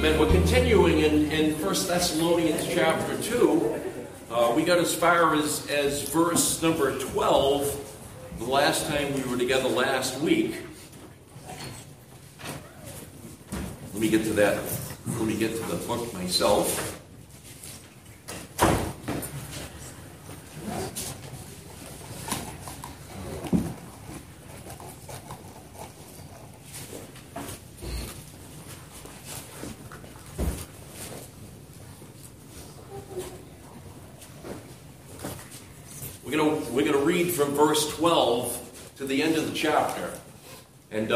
Amen. We're continuing in 1 Thessalonians chapter 2. We got as far as verse number 12 the last time we were together last week. Let me get to that. Let me get to the book myself. We're going to read from verse 12 to the end of the chapter. And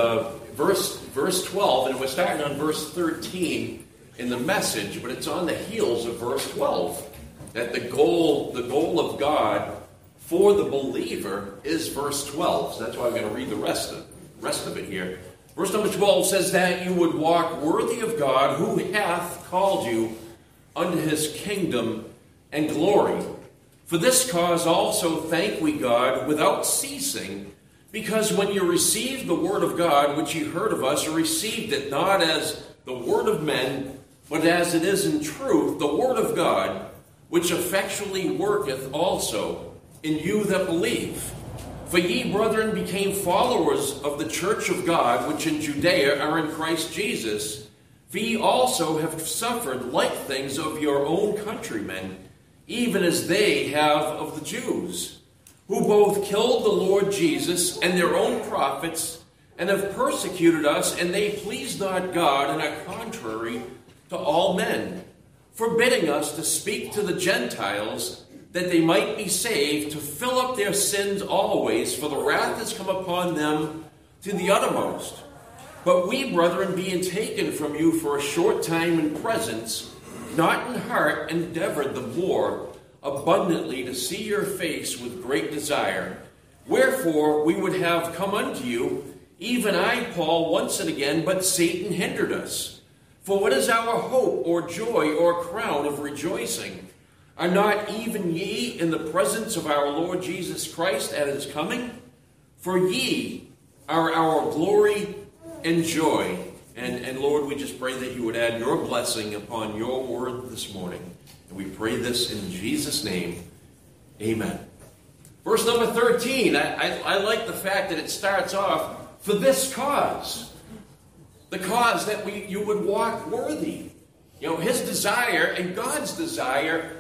verse 12, and we're starting on verse 13 in the Message, but it's on the heels of verse 12. That the goal of God for the believer is verse 12. So that's why I'm going to read the rest of it here. Verse number 12 says that you would walk worthy of God, who hath called you unto his kingdom and glory. For this cause also thank we God without ceasing, because when you received the word of God, which you heard of us, you received it not as the word of men, but as it is in truth, the word of God, which effectually worketh also in you that believe. For ye, brethren, became followers of the church of God, which in Judea are in Christ Jesus. For ye also have suffered like things of your own countrymen, even as they have of the Jews, who both killed the Lord Jesus and their own prophets, and have persecuted us, and they please not God, and are contrary to all men, forbidding us to speak to the Gentiles, that they might be saved, to fill up their sins always, for the wrath is come upon them to the uttermost. But we, brethren, being taken from you for a short time in presence, not in heart, endeavored the more abundantly to see your face with great desire. Wherefore we would have come unto you, even I, Paul, once and again, but Satan hindered us. For what is our hope, or joy, or crown of rejoicing? Are not even ye in the presence of our Lord Jesus Christ at his coming? For ye are our glory and joy. And Lord, we just pray that you would add your blessing upon your word this morning. And we pray this in Jesus' name. Amen. Verse number 13, I like the fact that it starts off, for this cause. The cause that you would walk worthy. You know, his desire and God's desire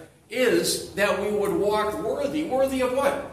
is that we would walk worthy. Worthy of what?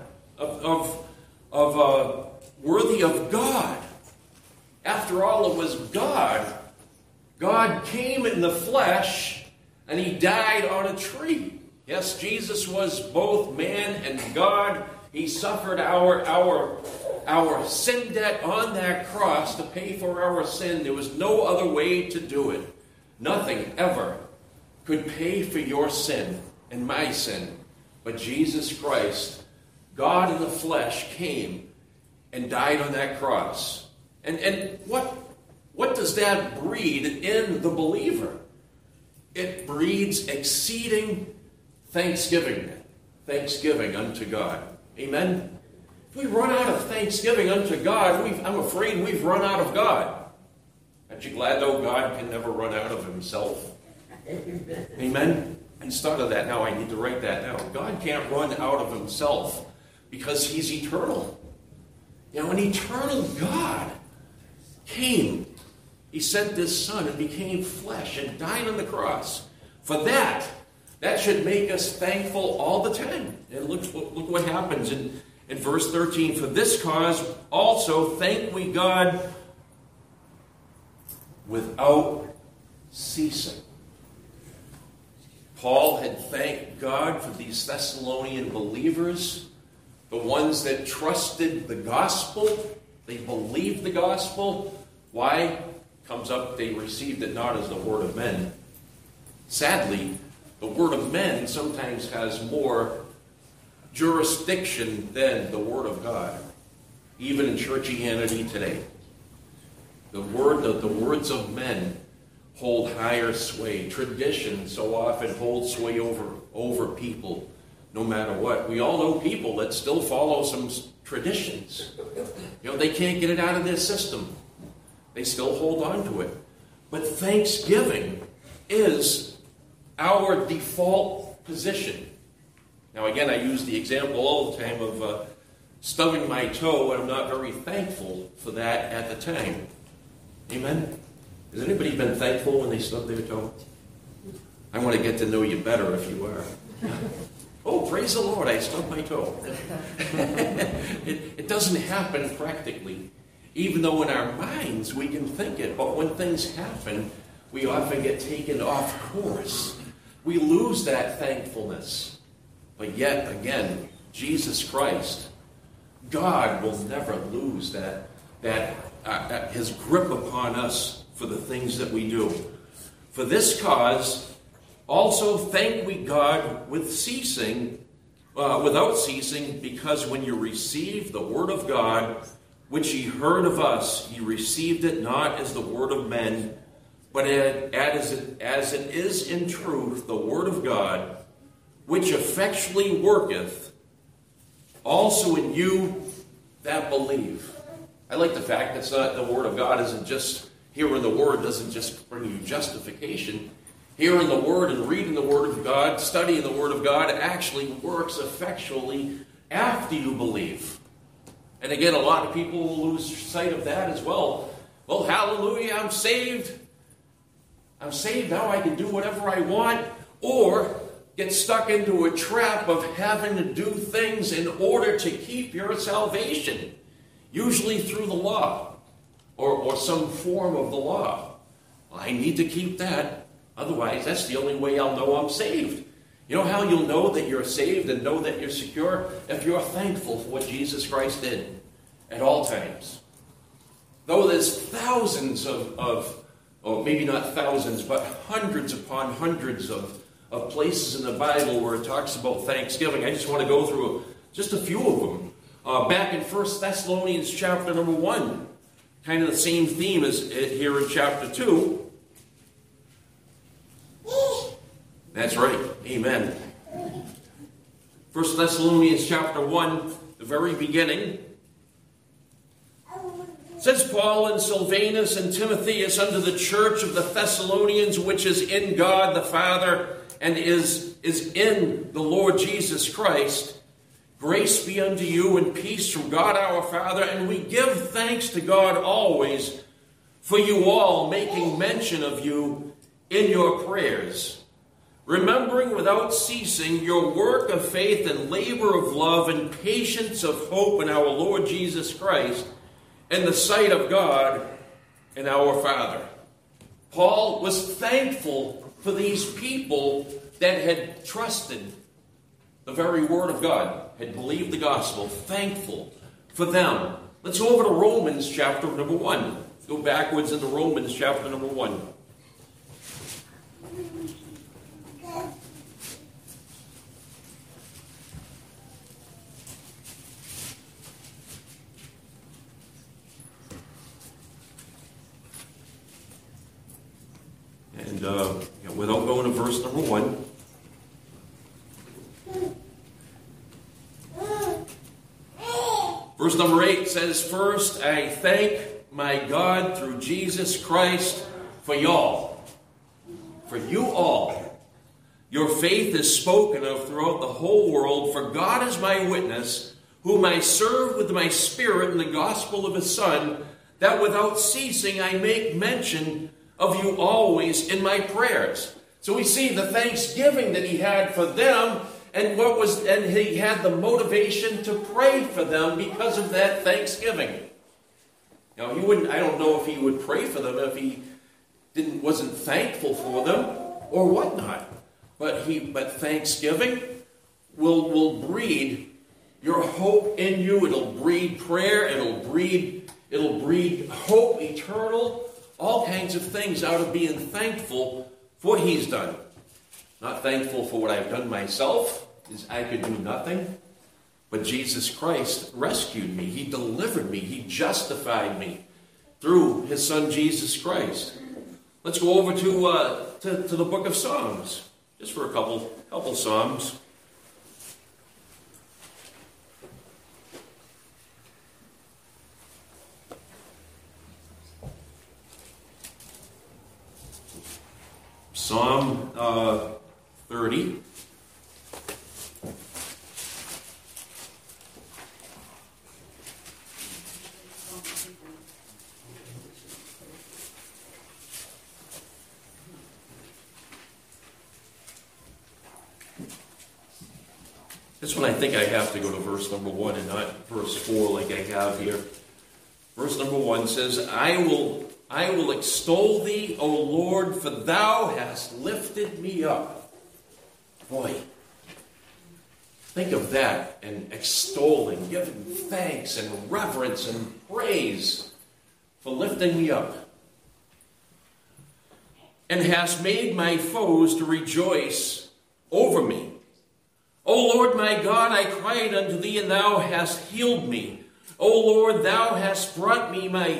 Worthy of God. After all, it was God. God came in the flesh, and he died on a tree. Yes, Jesus was both man and God. He suffered our sin debt on that cross to pay for our sin. There was no other way to do it. Nothing ever could pay for your sin and my sin. But Jesus Christ, God in the flesh, came and died on that cross. And what does that breed in the believer? It breeds exceeding thanksgiving unto God. Amen? If we run out of thanksgiving unto God, I'm afraid we've run out of God. Aren't you glad, though, God can never run out of himself? Amen? I just thought of that now. I need to write that down. God can't run out of himself because he's eternal. You know, an eternal God came. He sent this Son and became flesh and died on the cross. For that should make us thankful all the time. And look what happens in verse 13. For this cause also thank we God without ceasing. Paul had thanked God for these Thessalonian believers, the ones that trusted the gospel. They believed the gospel. Why? Comes up, they received it not as the word of men. Sadly, the word of men sometimes has more jurisdiction than the word of God, even in churchianity today. The words of men hold higher sway. Tradition so often holds sway over people, no matter what. We all know people that still follow some traditions. You know, they can't get it out of their system. They still hold on to it. But thanksgiving is our default position. Now, again, I use the example all the time of stubbing my toe, and I'm not very thankful for that at the time. Amen? Has anybody been thankful when they stub their toe? I want to get to know you better if you are. Oh, praise the Lord, I stubbed my toe. It doesn't happen practically, even though in our minds we can think it. But when things happen, we often get taken off course. We lose that thankfulness. But yet again, Jesus Christ, God will never lose his grip upon us for the things that we do. For this cause, also thank we God without ceasing, because when you received the word of God, which ye heard of us, ye received it not as the word of men, but as it is in truth the word of God, which effectually worketh also in you that believe. I like the fact that the word of God isn't just, hearing the word doesn't just bring you justification. Hearing the word and reading the word of God, studying the word of God actually works effectually after you believe. And again, a lot of people will lose sight of that as well. Well, hallelujah, I'm saved. I'm saved, now I can do whatever I want. Or get stuck into a trap of having to do things in order to keep your salvation. Usually through the law. Or some form of the law. I need to keep that. Otherwise, that's the only way I'll know I'm saved. You know how you'll know that you're saved and know that you're secure? If you're thankful for what Jesus Christ did at all times. Though there's thousands or maybe not thousands, but hundreds upon hundreds of places in the Bible where it talks about thanksgiving. I just want to go through just a few of them. Back in 1 Thessalonians chapter number 1, kind of the same theme as here in chapter 2. That's right. Amen. 1 Thessalonians chapter 1, the very beginning. Says Paul and Silvanus and Timotheus unto the church of the Thessalonians, which is in God the Father and is in the Lord Jesus Christ, grace be unto you and peace from God our Father. And we give thanks to God always for you all, making mention of you in your prayers, remembering without ceasing your work of faith and labor of love and patience of hope in our Lord Jesus Christ, in the sight of God and our Father. Paul was thankful for these people that had trusted the very word of God, had believed the gospel, thankful for them. Let's go over to Romans chapter number 1. Go backwards into Romans chapter number 1. And without going to verse number 1, verse number 8 says, first, I thank my God through Jesus Christ for y'all. For you all. Your faith is spoken of throughout the whole world, for God is my witness, whom I serve with my spirit in the gospel of his Son, that without ceasing I make mention of you always in my prayers. So we see the thanksgiving that he had for them, and he had the motivation to pray for them because of that thanksgiving. Now I don't know if he would pray for them if he wasn't thankful for them or whatnot. But thanksgiving will breed your hope in you. It'll breed prayer. It'll breed hope eternal. All kinds of things out of being thankful for what he's done. Not thankful for what I've done myself, is I could do nothing. But Jesus Christ rescued me. He delivered me. He justified me through his Son Jesus Christ. Let's go over to the book of Psalms, just for a couple Psalms. Psalm 30. This one I think I have to go to verse number 1 and not verse 4 like I have here. Verse number 1 says, I will extol thee, O Lord, for thou hast lifted me up. Boy, think of that, and extolling, giving thanks and reverence and praise for lifting me up. And hast made my foes to rejoice over me. O Lord my God, I cried unto thee, and thou hast healed me. O Lord, thou hast brought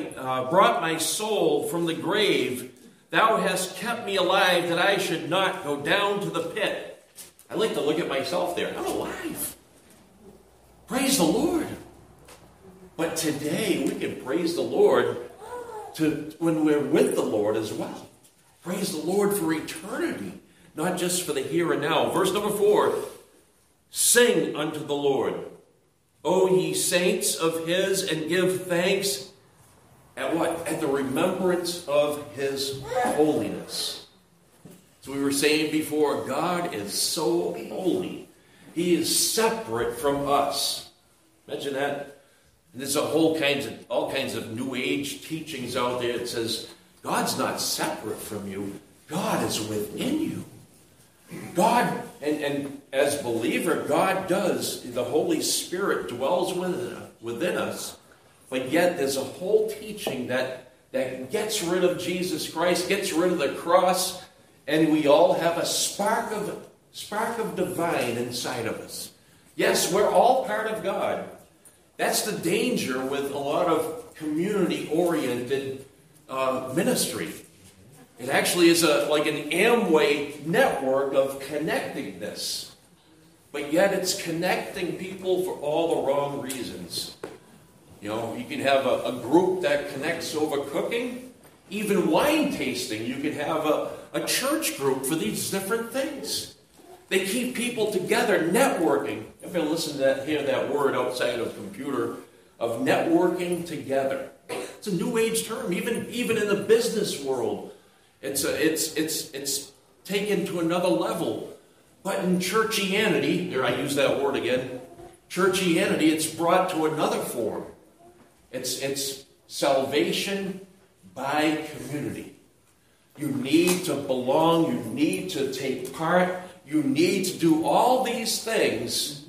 my soul from the grave. Thou hast kept me alive, that I should not go down to the pit. I like to look at myself there. I'm alive. Praise the Lord. But today we can praise the Lord when we're with the Lord as well. Praise the Lord for eternity, not just for the here and now. Verse number 4. Sing unto the Lord, O ye saints of his, and give thanks at what? At the remembrance of his holiness. So we were saying before, God is so holy. He is separate from us. Imagine that. And there's all kinds of New Age teachings out there. It says, God's not separate from you. God is within you. God, and as believer, God does, the Holy Spirit dwells within us, but yet there's a whole teaching that gets rid of Jesus Christ, gets rid of the cross, and we all have a spark of divine inside of us. Yes, we're all part of God. That's the danger with a lot of community-oriented ministry. It actually is like an Amway network of connectedness. But yet it's connecting people for all the wrong reasons. You know, you can have a group that connects over cooking, even wine tasting. You can have a church group for these different things. They keep people together, networking. If you listen to hear that word outside of computer, of networking together. It's a New Age term, even in the business world. It's taken to another level. But in churchianity, here I use that word again, churchianity, it's brought to another form. It's salvation by community. You need to belong, you need to take part, you need to do all these things,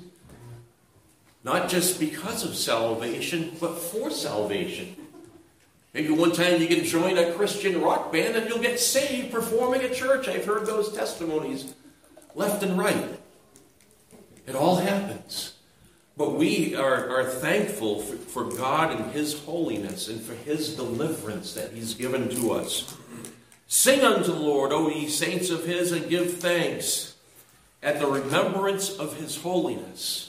not just because of salvation, but for salvation. Maybe one time you can join a Christian rock band and you'll get saved performing at church. I've heard those testimonies left and right. It all happens. But we are thankful for God and his holiness and for his deliverance that he's given to us. Sing unto the Lord, O ye saints of his, and give thanks at the remembrance of his holiness.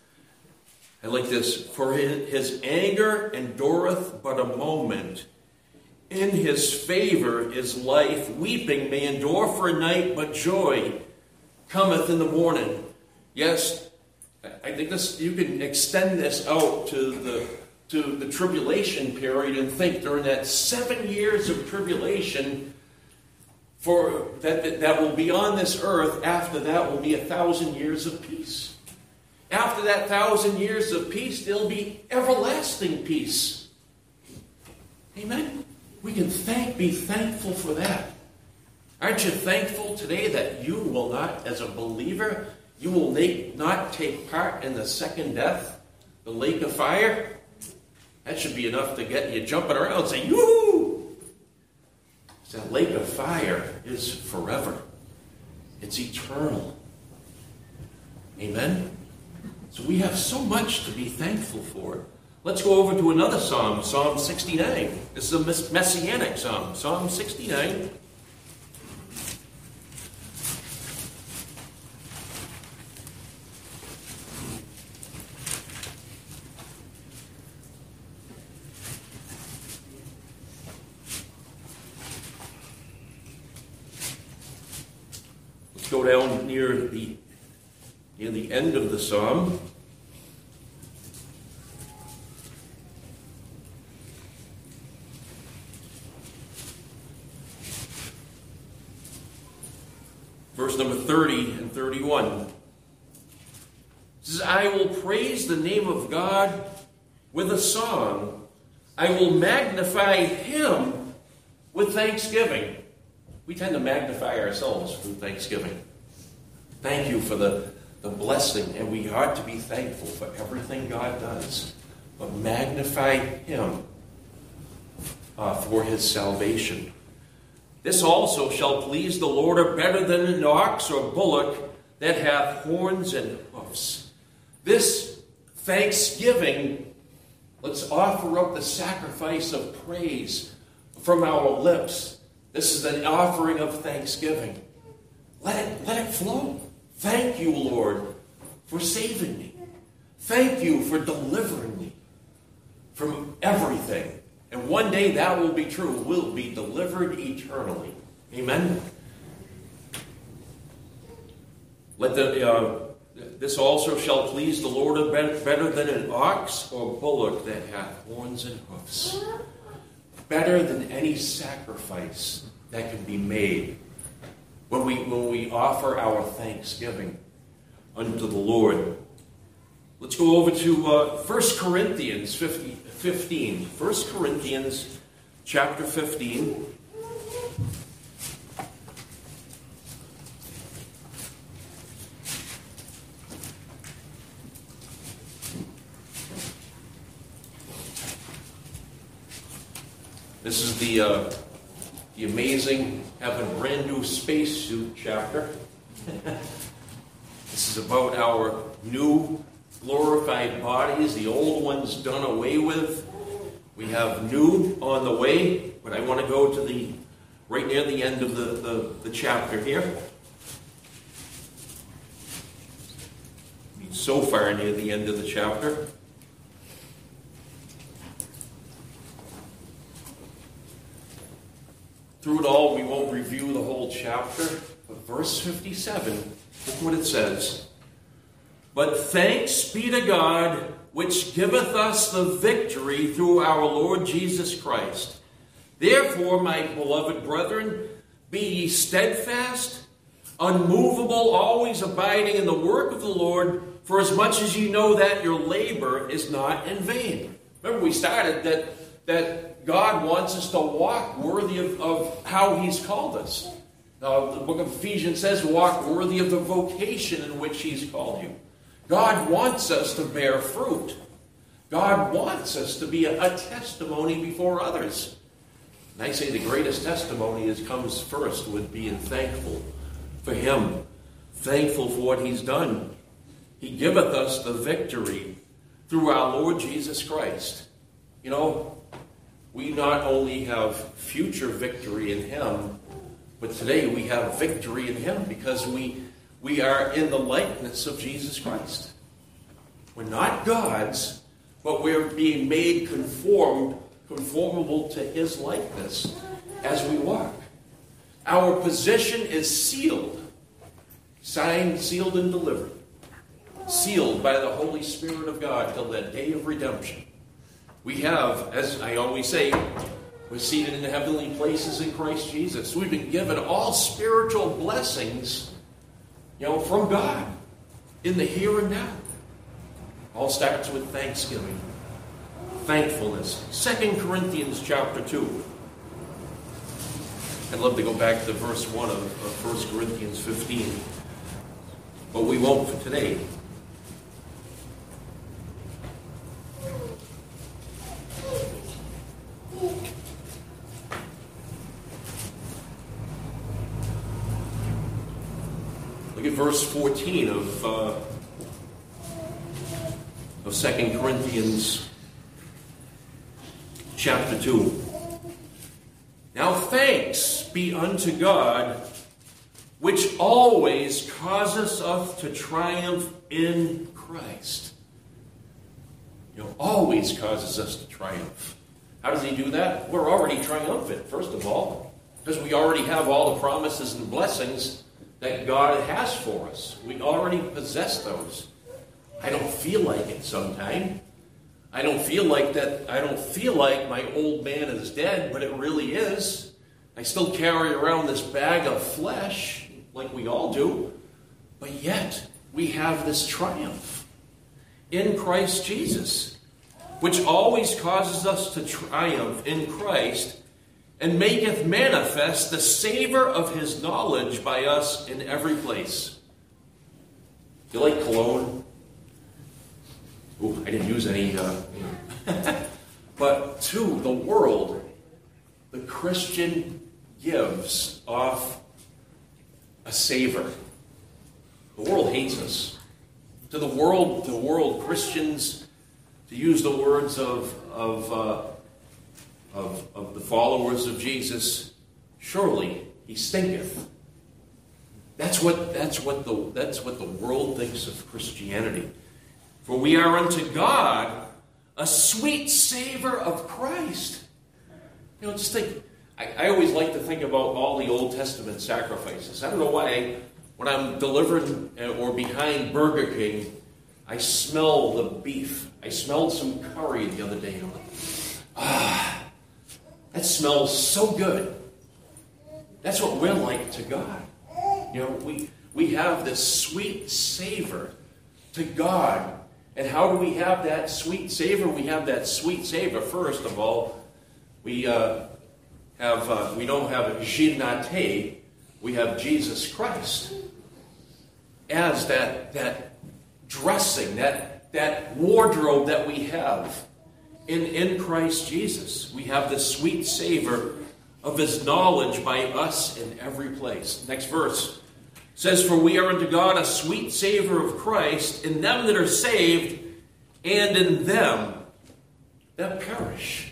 I like this. For his anger endureth but a moment. In his favor is life. Weeping may endure for a night, but joy cometh in the morning. Yes, I think this, you can extend this out to the tribulation period and think during that 7 years of tribulation for that will be on this earth. After that will be 1,000 years of peace. After that 1,000 years of peace, there'll be everlasting peace. Amen? We can be thankful for that. Aren't you thankful today that you will not, as a believer, you will not take part in the second death, the lake of fire? That should be enough to get you jumping around and saying, yoo-hoo! That lake of fire is forever. It's eternal. Amen? So we have so much to be thankful for. Let's go over to another psalm, Psalm 69. This is a messianic psalm, Psalm 69. go down near the end of the psalm. Verse number 30 and 31. It says, I will praise the name of God with a song. I will magnify him with thanksgiving. We tend to magnify ourselves through thanksgiving. Thank you for the blessing, and we ought to be thankful for everything God does. But magnify him for his salvation. This also shall please the Lord, or better than an ox or bullock that hath horns and hoofs. This thanksgiving, let's offer up the sacrifice of praise from our lips. This is an offering of thanksgiving. Let it flow. Thank you, Lord, for saving me. Thank you for delivering me from everything. And one day that will be true. We'll be delivered eternally. Amen? This also shall please the Lord better than an ox or bullock that hath horns and hoofs. Better than any sacrifice that can be made when we offer our thanksgiving unto the Lord. Let's go over to 1 Corinthians 15. 1 Corinthians chapter 15. This is the amazing, have a brand new spacesuit chapter. This is about our new glorified bodies, the old ones done away with. We have new on the way, but I want to go to right near the end of the chapter here. So far near the end of the chapter. Through it all, we won't review the whole chapter, but verse 57, look what it says. But thanks be to God, which giveth us the victory through our Lord Jesus Christ. Therefore, my beloved brethren, be ye steadfast, unmovable, always abiding in the work of the Lord, for as much as you know that your labor is not in vain. Remember, we started that God wants us to walk worthy of how he's called us. The book of Ephesians says, walk worthy of the vocation in which he's called you. God wants us to bear fruit. God wants us to be a testimony before others. And I say the greatest testimony comes first with being thankful for him. Thankful for what he's done. He giveth us the victory through our Lord Jesus Christ. You know, we not only have future victory in him, but today we have victory in him because we are in the likeness of Jesus Christ. We're not God's, but we're being made conformable to his likeness as we walk. Our position is sealed, signed, sealed, and delivered. Sealed by the Holy Spirit of God till that day of redemption. We have, as I always say, we're seated in the heavenly places in Christ Jesus. We've been given all spiritual blessings, from God in the here and now. All starts with thanksgiving, thankfulness. 2 Corinthians chapter 2. I'd love to go back to verse 1 of 1 Corinthians 15, but we won't for today. Look at verse 14 of 2 Corinthians chapter 2. Now thanks be unto God, which always causes us to triumph in Christ. Always causes us to triumph. How does he do that? We're already triumphant, first of all, because we already have all the promises and blessings that God has for us. We already possess those. I don't feel like it sometimes. I don't feel like that. I don't feel like my old man is dead, but it really is. I still carry around this bag of flesh, like we all do. But yet, we have this triumph in Christ Jesus, which always causes us to triumph in Christ, and maketh manifest the savor of his knowledge by us in every place. You like cologne? Ooh, I didn't use any. But to the world, the Christian gives off a savor. The world hates us. To the world, Christians, to use the words of the followers of Jesus, surely he stinketh. That's what the world thinks of Christianity. For we are unto God a sweet savor of Christ. You know, just think. I always like to think about all the Old Testament sacrifices. I don't know why, when I'm delivered or behind Burger King, I smell the beef. I smelled some curry the other day. And I'm like, that smells so good. That's what we're like to God. You know, we have this sweet savor to God. And how do we have that sweet savor? We have that sweet savor, first of all. We don't have a Ginate, we have Jesus Christ as that dressing, that wardrobe that we have in Christ Jesus. We have the sweet savor of his knowledge by us in every place. Next verse says, for we are unto God a sweet savor of Christ in them that are saved and in them that perish.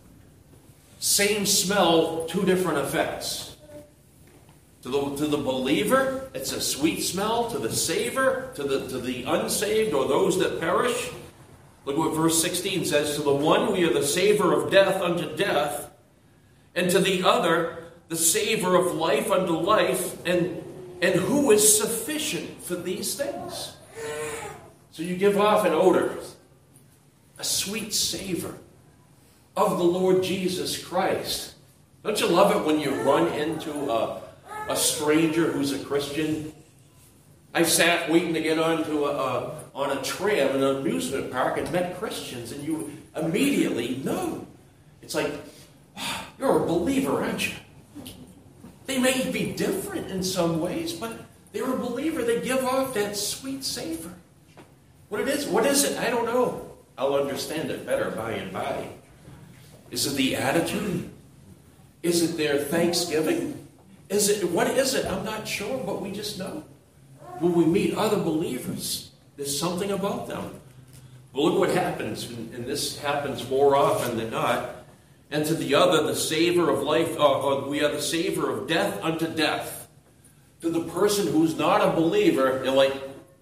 Same smell, two different effects. To the believer, it's a sweet smell. To the saver, to the unsaved or those that perish. Look what verse 16 says. To the one we are the savor of death unto death, and to the other the savor of life unto life. And who is sufficient for these things? So you give off an odor, a sweet savor of the Lord Jesus Christ. Don't you love it when you run into a stranger who's a Christian? I've sat waiting to get onto on a tram in an amusement park and met Christians, and you immediately know. It's like, you're a believer, aren't you? They may be different in some ways, but they're a believer. They give off that sweet savor. What is it? I don't know. I'll understand it better by and by. Is it the attitude? Is it their thanksgiving? What is it? I'm not sure, but we just know. When we meet other believers, there's something about them. Well, look what happens, and this happens more often than not. And to the other, the savor of life, we are the savor of death unto death. To the person who's not a believer, they're like,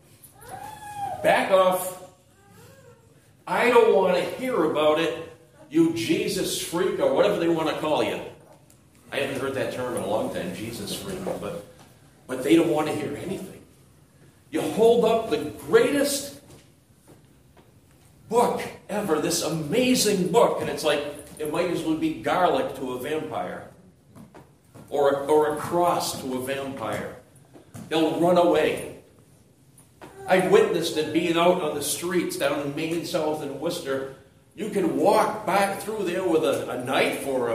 back off. I don't want to hear about it, you Jesus freak, or whatever they want to call you. I haven't heard that term in a long time, Jesus freak, but they don't want to hear anything. You hold up the greatest book ever, this amazing book, and it's like, it might as well be garlic to a vampire, or a cross to a vampire. They'll run away. I've witnessed it being out on the streets down in Maine, South, and Worcester. You can walk back through there with a knife or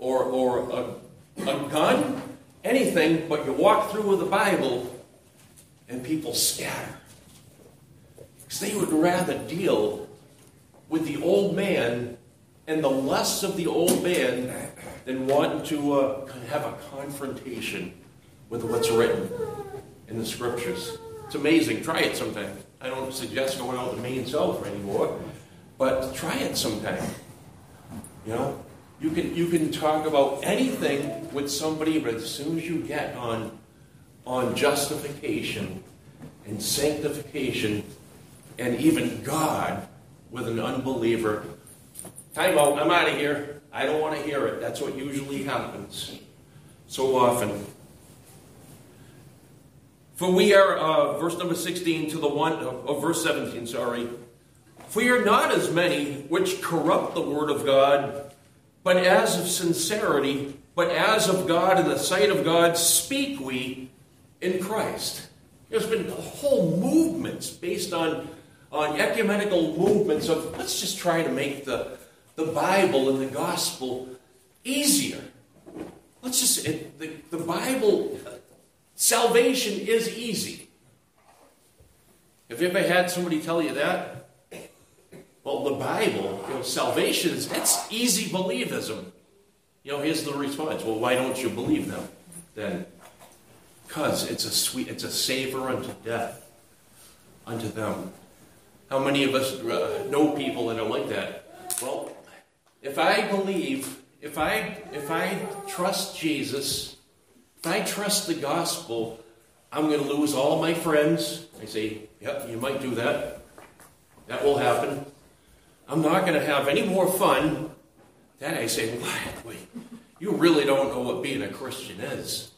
a gun, anything, but you walk through with a Bible, and people scatter. Because they would rather deal with the old man and the lusts of the old man than want to have a confrontation with what's written in the Scriptures. It's amazing. Try it sometime. I don't suggest going out to Maine South anymore, but try it sometime. You know, you can talk about anything with somebody, but as soon as you get on justification and sanctification and even God with an unbeliever, time out, I'm out of here. I don't want to hear it. That's what usually happens so often. For we are, verse number 16 to the verse 17, sorry. For we are not as many which corrupt the word of God, but as of sincerity, but as of God in the sight of God, speak we in Christ. There's been whole movements based on ecumenical movements of let's just try to make the Bible and the gospel easier. Let's just, the Bible, salvation is easy. Have you ever had somebody tell you that? Well, the Bible, salvation that's easy believism. Here's the response. Well, why don't you believe them then? Because it's a savor unto death unto them. How many of us know people that are like that? Well, if I believe, if I trust Jesus, if I trust the gospel, I'm going to lose all my friends. I say, yep, you might do that. That will happen. I'm not going to have any more fun. Then I say, wait, you really don't know what being a Christian is.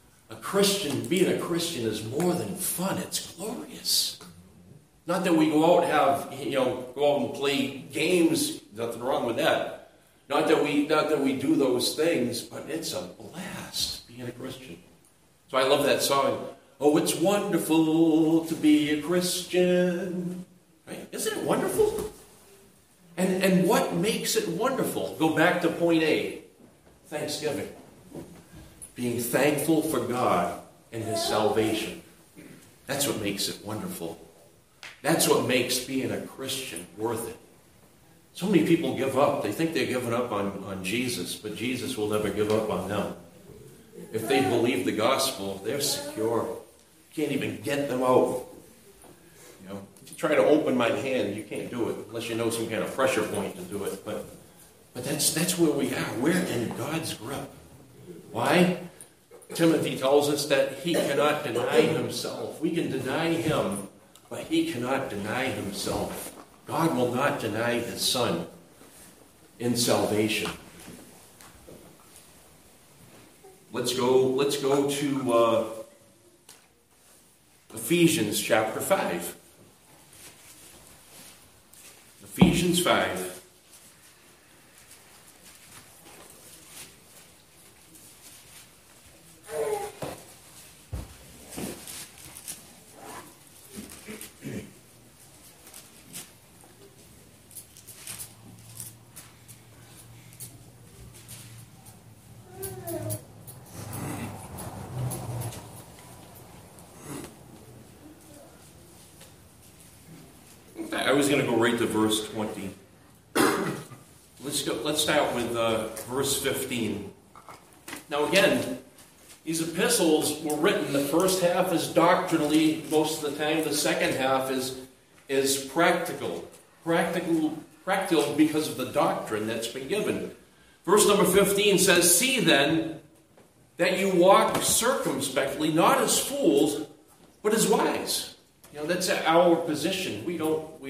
Being a Christian is more than fun. It's glorious. Not that we go out and go out and play games. Nothing wrong with that. Not that we do those things, but it's a blast being a Christian. So I love that song. Oh, it's wonderful to be a Christian. Right? Isn't it wonderful? And what makes it wonderful? Go back to point A. Thanksgiving. Being thankful for God and His salvation. That's what makes it wonderful. That's what makes being a Christian worth it. So many people give up. They think they're giving up on Jesus, but Jesus will never give up on them. If they believe the gospel, they're secure. You can't even get them out. If you try to open my hand, you can't do it unless you know some kind of pressure point to do it. But that's where we are. We're in God's grip. Why? Timothy tells us that he cannot deny himself. We can deny him, but he cannot deny himself. God will not deny his Son in salvation. Let's go to Ephesians chapter 5. Ephesians 5. I was going to go right to verse 20. Let's start with verse 15. Now again, these epistles were written, the first half is doctrinally, most of the time the second half is practical. Practical because of the doctrine that's been given. Verse number 15 says, "See then that you walk circumspectly, not as fools, but as wise." That's our position. We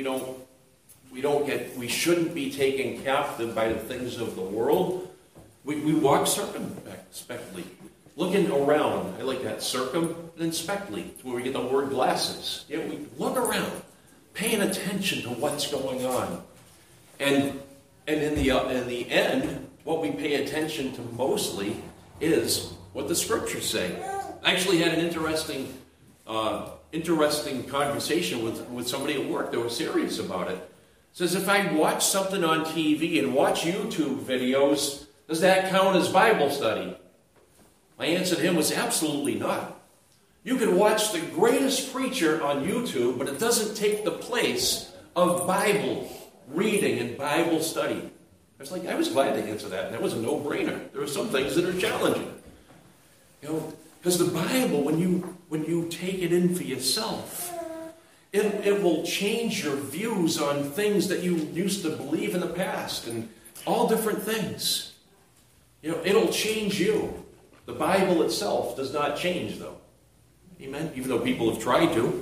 shouldn't be taken captive by the things of the world. We walk circumspectly, looking around. I like that, circum and spectly. It's where we get the word glasses. We look around, paying attention to what's going on, and in the end, what we pay attention to mostly is what the scriptures say. I actually had an interesting conversation with somebody at work. They were serious about it. It says, if I watch something on TV and watch YouTube videos, does that count as Bible study? My answer to him was absolutely not. You can watch the greatest preacher on YouTube, but it doesn't take the place of Bible reading and Bible study. I was glad to answer that, and that was a no-brainer. There are some things that are challenging. Because the Bible, when you take it in for yourself, it will change your views on things that you used to believe in the past and all different things. It'll change you. The Bible itself does not change, though. Amen? Even though people have tried to.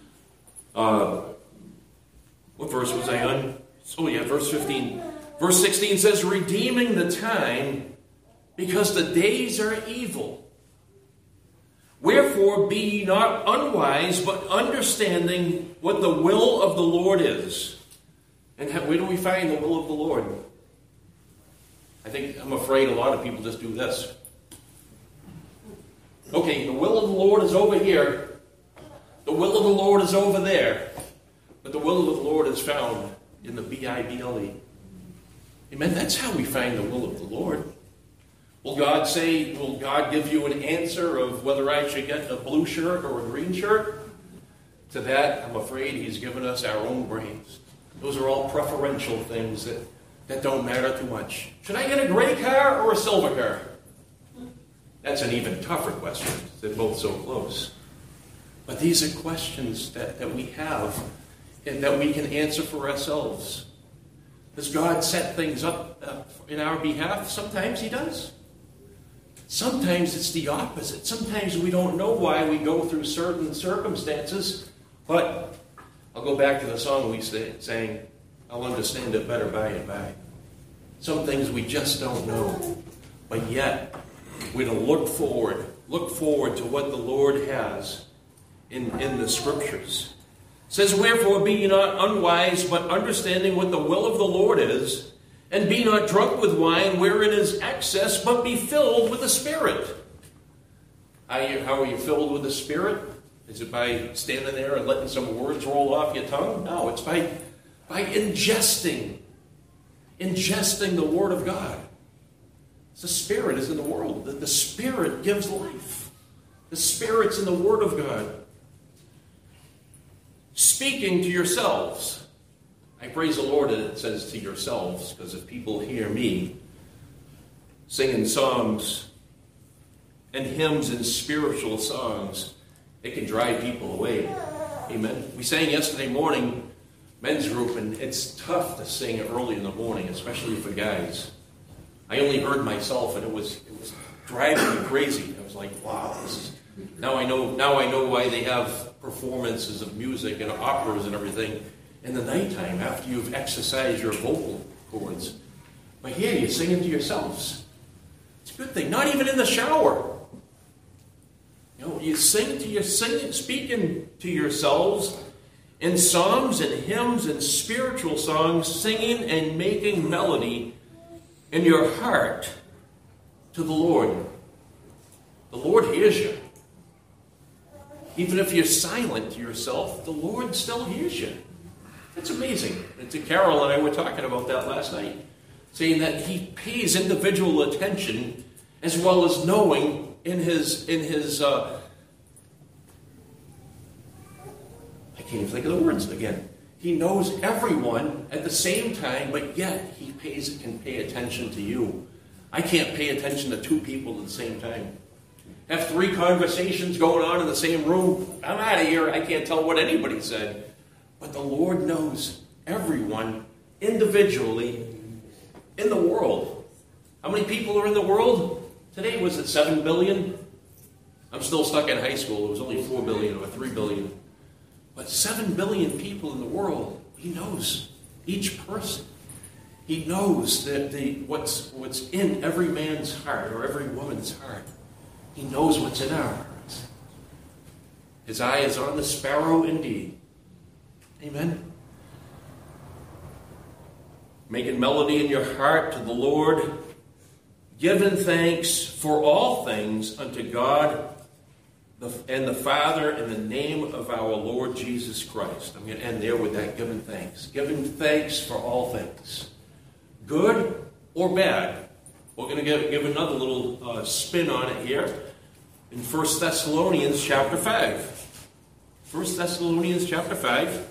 What verse was I on? Oh yeah, verse 15. Verse 16 says, "Redeeming the time, because the days are evil. Wherefore be ye not unwise, but understanding what the will of the Lord is. And where do we find the will of the Lord? I'm afraid a lot of people just do this. Okay, the will of the Lord is over here. The will of the Lord is over there. But the will of the Lord is found in the Bible. Amen? That's how we find the will of the Lord. Will God give you an answer of whether I should get a blue shirt or a green shirt? To that, I'm afraid he's given us our own brains. Those are all preferential things that don't matter too much. Should I get a gray car or a silver car? That's an even tougher question. They're both so close. But these are questions that we have and that we can answer for ourselves. Does God set things up in our behalf? Sometimes he does. Sometimes it's the opposite. Sometimes we don't know why we go through certain circumstances. But I'll go back to the song we sang, I'll understand it better by and by. Some things we just don't know. But yet, we're to look forward to what the Lord has in the Scriptures. It says, wherefore be ye not unwise, but understanding what the will of the Lord is, and be not drunk with wine wherein is excess, but be filled with the Spirit. How are you filled with the Spirit? Is it by standing there and letting some words roll off your tongue? No, it's by ingesting the Word of God. The Spirit is in the world. The Spirit gives life. The Spirit's in the Word of God. Speaking to yourselves. I praise the Lord that it says to yourselves, because if people hear me singing psalms and hymns and spiritual songs, it can drive people away. Amen. We sang yesterday morning, men's group, and it's tough to sing early in the morning, especially for guys. I only heard myself, and it was driving me crazy. I was like, wow, now I know why they have performances of music and operas and everything in the nighttime after you've exercised your vocal cords. But here you're singing to yourselves. It's a good thing. Not even in the shower. You speaking to yourselves in psalms and hymns and spiritual songs, singing and making melody in your heart to the Lord. The Lord hears you. Even if you're silent to yourself, the Lord still hears you. That's amazing. And Carol and I were talking about that last night, saying that he pays individual attention as well as knowing in his I can't even think of the words again. He knows everyone at the same time, but yet he can pay attention to you. I can't pay attention to two people at the same time. Have 3 conversations going on in the same room. I'm out of here. I can't tell what anybody said. But the Lord knows everyone individually in the world. How many people are in the world? Today, was it 7 billion? I'm still stuck in high school. It was only 4 billion or 3 billion. But 7 billion people in the world, he knows each person. He knows that what's in every man's heart or every woman's heart. He knows what's in our hearts. His eye is on the sparrow indeed. Amen. Making melody in your heart to the Lord, giving thanks for all things unto God and the Father in the name of our Lord Jesus Christ. I'm going to end there with that, giving thanks. Giving thanks for all things. Good or bad. We're going to give another little spin on it here in 1 Thessalonians chapter 5. 1 Thessalonians chapter 5.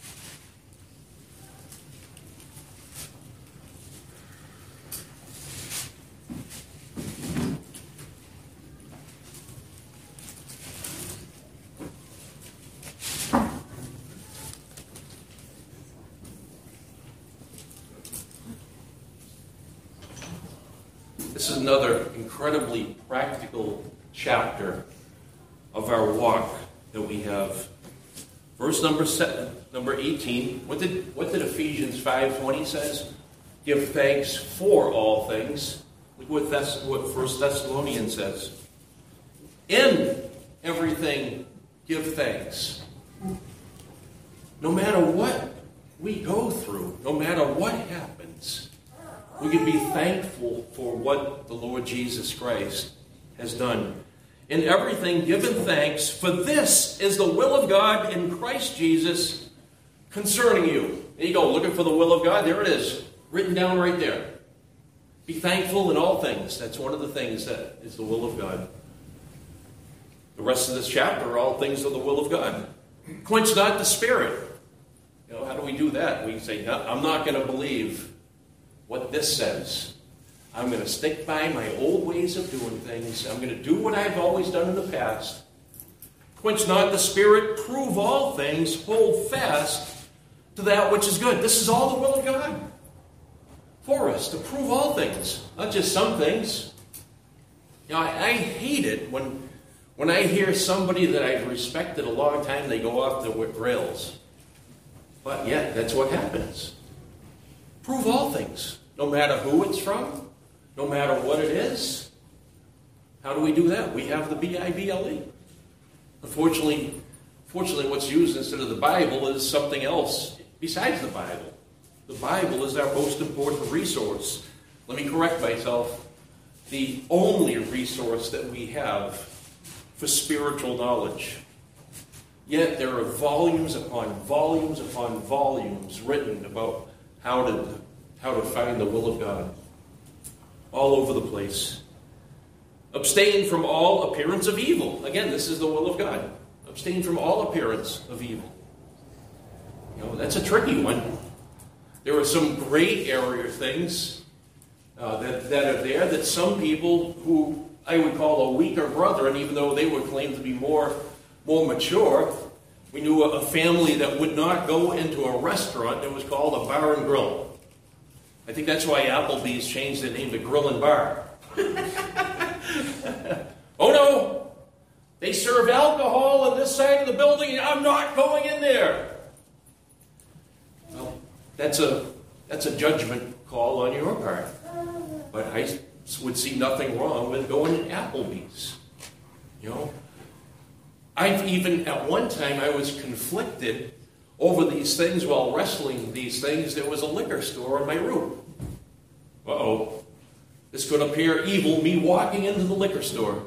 This is another incredibly practical chapter of our walk that we have. Verse number 18. What did Ephesians 5:20 says? Give thanks for all things. Look what 1 Thessalonians says. In everything, give thanks. No matter what we go through, no matter what happens, we can be thankful for what the Lord Jesus Christ has done. In everything, given thanks, for this is the will of God in Christ Jesus concerning you. There you go, looking for the will of God. There it is, written down right there. Be thankful in all things. That's one of the things that is the will of God. The rest of this chapter are all things of the will of God. Quench not the spirit. How do we do that? We say, no, I'm not going to believe what this says. I'm going to stick by my old ways of doing things. I'm going to do what I've always done in the past. Quench not the spirit. Prove all things. Hold fast to that which is good. This is all the will of God for us, to prove all things, not just some things. I hate it when I hear somebody that I've respected a long time, they go off the rails. But yet, that's what happens. Prove all things, no matter who it's from, no matter what it is. How do we do that? We have the Bible. Unfortunately, what's used instead of the Bible is something else besides the Bible. The Bible is our most important resource. Let me correct myself. The only resource that we have for spiritual knowledge. Yet there are volumes upon volumes upon volumes written about how to find the will of God. All over the place. Abstain from all appearance of evil. Again, this is the will of God. Abstain from all appearance of evil. That's a tricky one. There are some gray area things that are there that some people who I would call a weaker brethren, even though they would claim to be more mature. We knew a family that would not go into a restaurant that was called a bar and grill. I think that's why Applebee's changed their name to Grill and Bar. Oh no! They serve alcohol on this side of the building, and I'm not going in there. Well, that's a judgment call on your part. But I would see nothing wrong with going to Applebee's. I've even, at one time, I was conflicted over these things while wrestling these things. There was a liquor store on my route. Uh-oh. This could appear evil, me walking into the liquor store.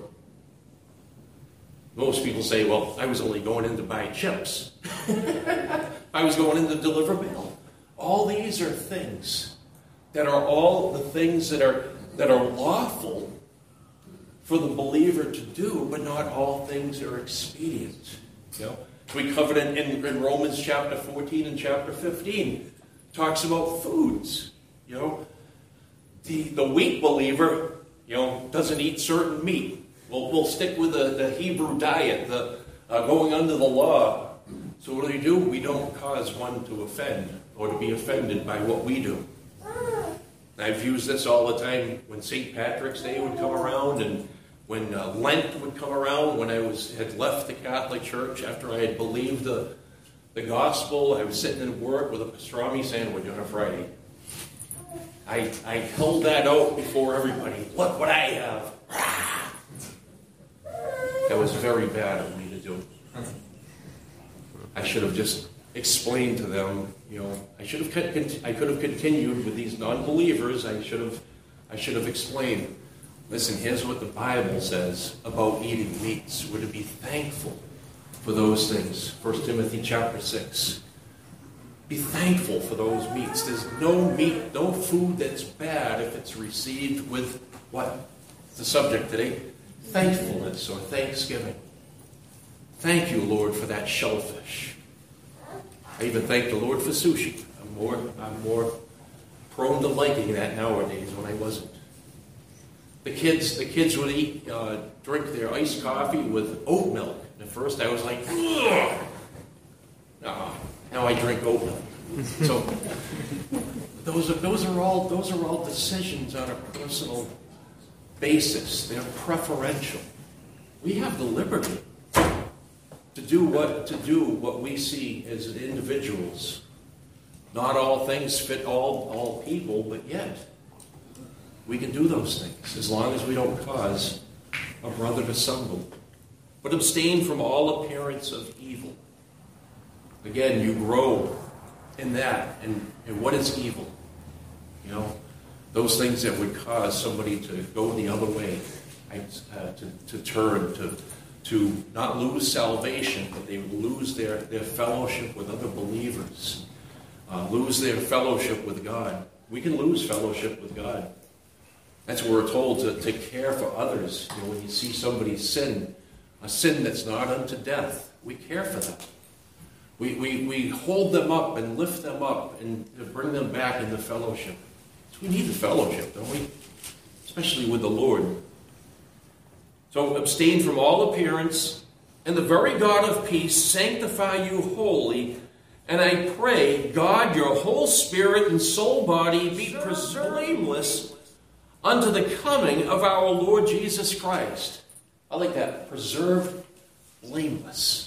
Most people say, well, I was only going in to buy chips. I was going in to deliver mail. All these are things that are all the things that are lawful for the believer to do, but not all things are expedient. We covered in Romans chapter 14 and chapter 15. Talks about foods. The weak believer, doesn't eat certain meat. We'll stick with the Hebrew diet, the going under the law. So what do? We don't cause one to offend or to be offended by what we do. I've used this all the time when St. Patrick's Day would come around and when Lent would come around, when I had left the Catholic Church after I had believed the gospel. I was sitting at work with a pastrami sandwich on a Friday. I held that out before everybody. Look what I have. That was very bad of me to do. I should have just explained to them, I could have continued with these non-believers. I should have explained. Listen, here's what the Bible says about eating meats. We're to be thankful for those things. 1 Timothy chapter 6. Be thankful for those meats. There's no meat, no food that's bad if it's received with what? The subject today? Thankfulness or thanksgiving. Thank you, Lord, for that shellfish. I even thank the Lord for sushi. I'm more prone to liking that nowadays when I wasn't. The kids would drink their iced coffee with oat milk. At first I was like, ugh. Now I drink oat milk. So those are all decisions on a personal basis. They're preferential. We have the liberty to do what we see as individuals. Not all things fit all people, but yet we can do those things as long as we don't cause a brother to stumble. but abstain from all appearance of evil. Again, you grow in that. And what is evil? Those things that would cause somebody to go the other way, to turn, to not lose salvation, but they would lose their fellowship with other believers, lose their fellowship with God. We can lose fellowship with God. That's what we're told, to care for others. When you see somebody sin, a sin that's not unto death, we care for them. We hold them up and lift them up and to bring them back into fellowship. So we need the fellowship, don't we? Especially with the Lord. So abstain from all appearance, and the very God of peace sanctify you wholly. And I pray, God, your whole spirit and soul body be preserved blameless unto the coming of our Lord Jesus Christ. I like that. Preserved blameless.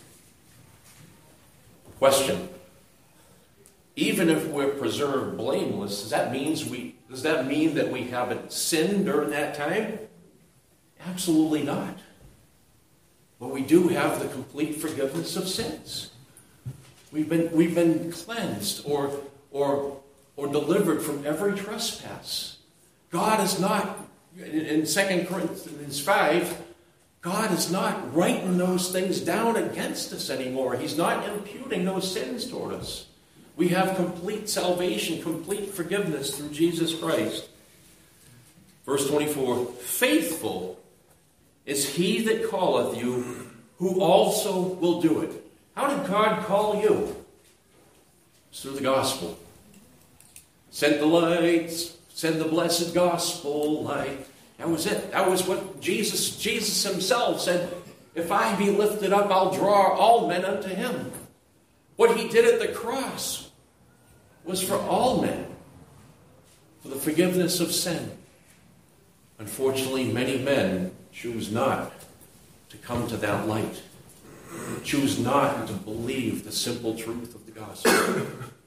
Question. Even if we're preserved blameless, does that mean that we haven't sinned during that time? Absolutely not. But we do have the complete forgiveness of sins. We've been cleansed or delivered from every trespass. God is not, in 2 Corinthians 5, God is not writing those things down against us anymore. He's not imputing those sins toward us. We have complete salvation, complete forgiveness through Jesus Christ. Verse 24, faithful is he that calleth you, who also will do it. How did God call you? It's through the gospel. Send the lights, send the blessed gospel light. That was it. That was what Jesus himself said. If I be lifted up, I'll draw all men unto him. What he did at the cross was for all men, for the forgiveness of sin. Unfortunately, many men choose not to come to that light. Choose not to believe the simple truth of the gospel.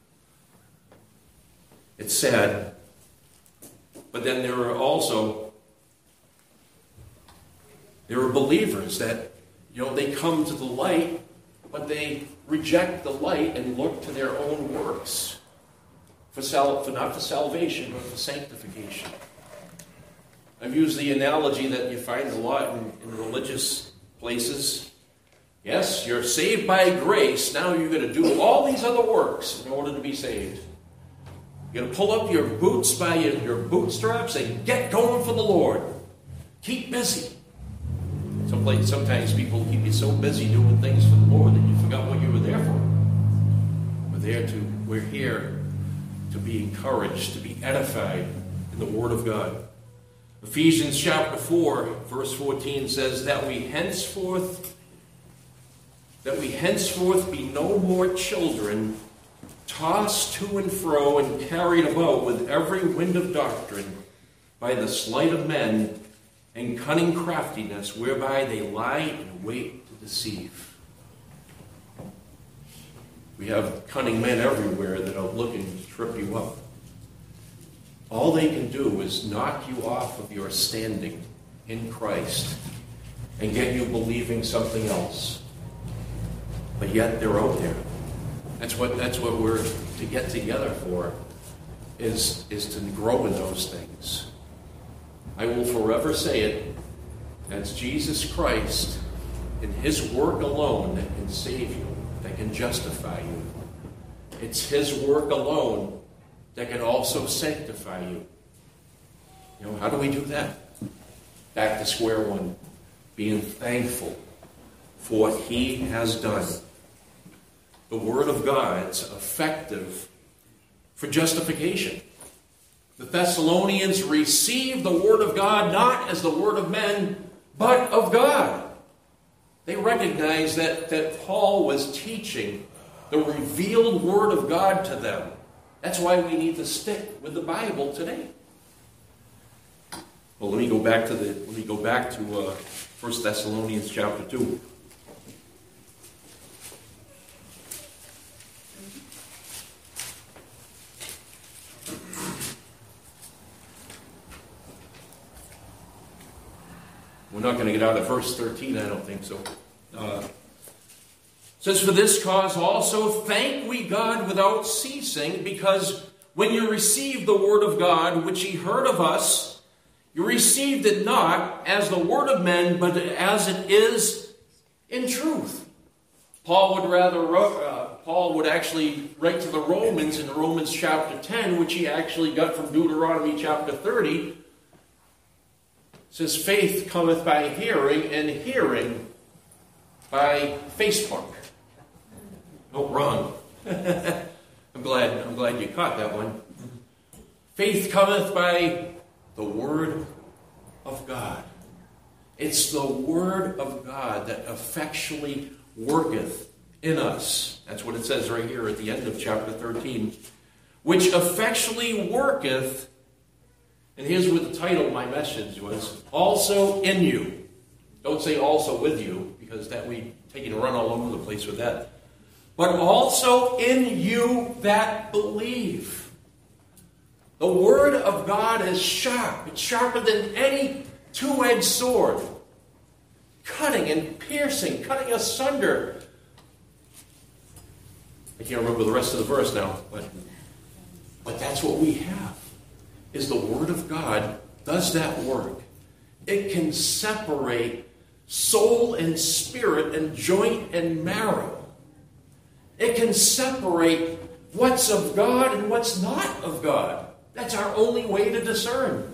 It's sad. But then there are believers that, they come to the light, but they reject the light and look to their own works. Not for salvation, but for sanctification. I've used the analogy that you find a lot in religious places. Yes, you're saved by grace. Now you're going to do all these other works in order to be saved. You're going to pull up your boots by your bootstraps and get going for the Lord. Keep busy. Sometimes people keep you so busy doing things for the Lord that you forgot what you were there for. We're here to be encouraged, to be edified in the Word of God. Ephesians chapter 4, verse 14 says that we henceforth be no more children, tossed to and fro and carried about with every wind of doctrine by the sleight of men and cunning craftiness, whereby they lie in wait to deceive. We have cunning men everywhere that are looking to trip you up. All they can do is knock you off of your standing in Christ and get you believing something else. But yet they're out there. That's what we're to get together for, is to grow in those things. I will forever say it. That's Jesus Christ and his work alone that can save you, that can justify you. It's his work alone that can also sanctify you. How do we do that? Back to square one. Being thankful for what he has done. The Word of God's effective for justification. The Thessalonians received the Word of God not as the word of men, but of God. They recognized that Paul was teaching the revealed Word of God to them. That's why we need to stick with the Bible today. Well, let me go back to 1 Thessalonians chapter 2. We're not going to get out of verse 13, I don't think so. Says, for this cause also thank we God without ceasing, because when you received the word of God, which ye heard of us, you received it not as the word of men, but as it is in truth. Paul would actually write to the Romans in Romans chapter 10, which he actually got from Deuteronomy chapter 30. It says, faith cometh by hearing, and hearing by Facebook. No, wrong. I'm glad you caught that one. Faith cometh by the word of God. It's the word of God that effectually worketh in us. That's what it says right here at the end of chapter 13. Which effectually worketh, and here's what the title of my message was, also in you. Don't say also with you, because that we taking a run all over the place with that. But also in you that believe. The word of God is sharp. It's sharper than any two-edged sword. Cutting and piercing, cutting asunder. I can't remember the rest of the verse now, but that's what we have. Is the word of God does that work. It can separate soul and spirit and joint and marrow. It can separate what's of God and what's not of God. That's our only way to discern.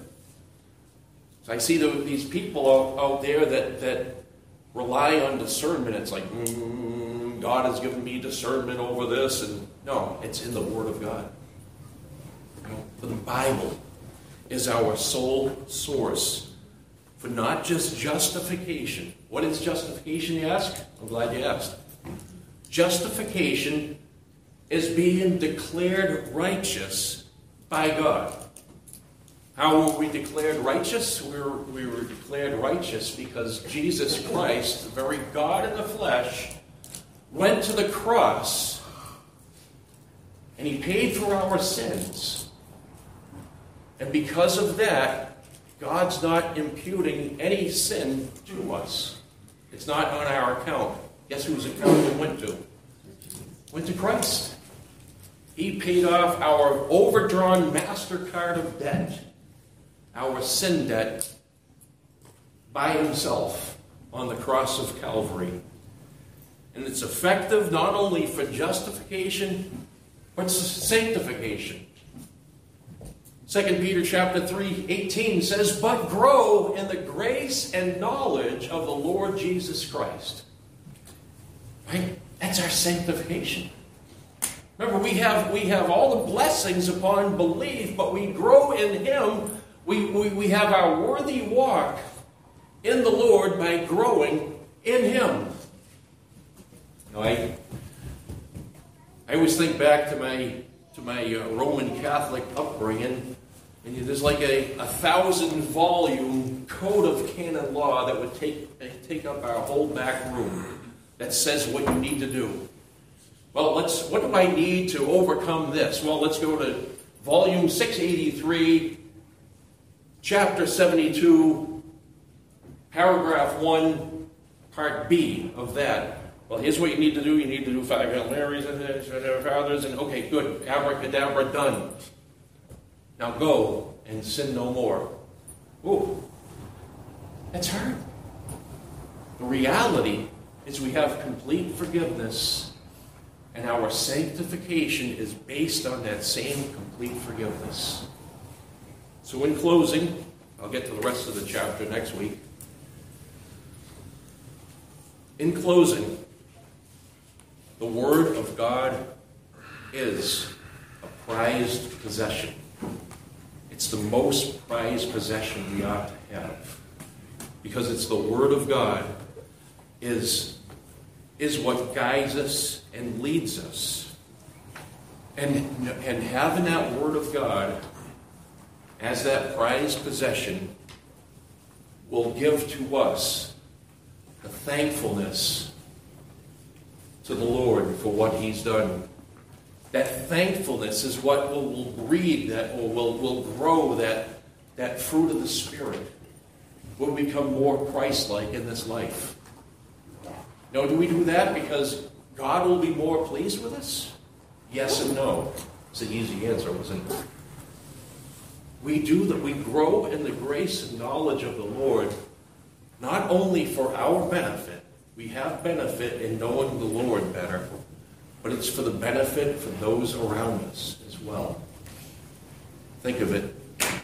So I see these people out there that rely on discernment. It's like, God has given me discernment over this. And no, it's in the Word of God. For the Bible is our sole source for not just justification. What is justification, you ask? I'm glad you asked. Justification is being declared righteous by God. How were we declared righteous? We were declared righteous because Jesus Christ, the very God in the flesh, went to the cross and he paid for our sins. And because of that, God's not imputing any sin to us. It's not on our account. Guess whose account it went to? Went to Christ. He paid off our overdrawn MasterCard of debt, our sin debt, by himself on the cross of Calvary. And it's effective not only for justification, but sanctification. 2 Peter chapter 3:18 says, but grow in the grace and knowledge of the Lord Jesus Christ. Right? That's our sanctification. Remember, we have all the blessings upon belief, but we grow in Him. We have our worthy walk in the Lord by growing in Him. Now, I always think back to my Roman Catholic upbringing, and there's like a 1,000-volume code of canon law that would take up our whole back room that says what you need to do. Well, what do I need to overcome this? Well, let's go to volume 683, chapter 72, paragraph 1, part B of that. Well, here's what you need to do. You need to do 5 Hail Marys and fathers, and okay, good. Abracadabra, done. Now go and sin no more. Ooh, that's hard. The reality is we have complete forgiveness, and our sanctification is based on that same complete forgiveness. So in closing, I'll get to the rest of the chapter next week. In closing, the Word of God is a prized possession. It's the most prized possession we ought to have. Because it's the Word of God is what guides us and leads us. And having that Word of God as that prized possession will give to us the thankfulness to the Lord for what He's done. That thankfulness is what will breed, that will grow that fruit of the Spirit. we'll become more Christ-like in this life. Now, do we do that because God will be more pleased with us? Yes and no. It's an easy answer, wasn't it? We do that. We grow in the grace and knowledge of the Lord, not only for our benefit. We have benefit in knowing the Lord better, but it's for the benefit for those around us as well. Think of it.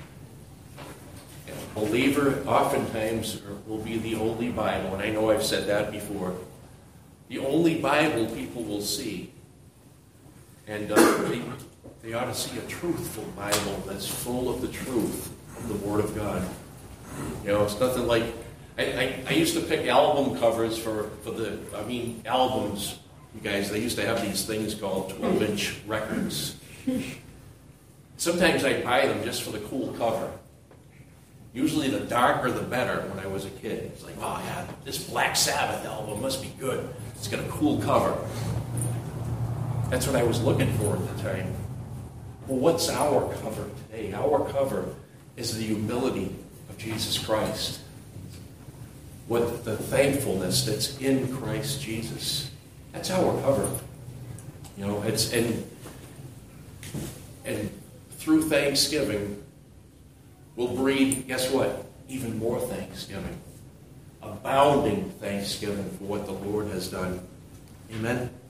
A believer oftentimes will be the only Bible, and I know I've said that before, the only Bible people will see. And they ought to see a truthful Bible that's full of the truth of the Word of God. You know, it's nothing like... I used to pick album covers for albums, you guys. They used to have these things called 12-inch records. Sometimes I'd buy them just for the cool cover. Usually the darker the better when I was a kid. It's like, oh yeah, this Black Sabbath album must be good. It's got a cool cover. That's what I was looking for at the time. Well, what's our cover today? Our cover is the humility of Jesus Christ. What the thankfulness that's in Christ Jesus. That's our cover. You know, it's and through thanksgiving will breed, guess what? Even more thanksgiving. Abounding thanksgiving for what the Lord has done. Amen.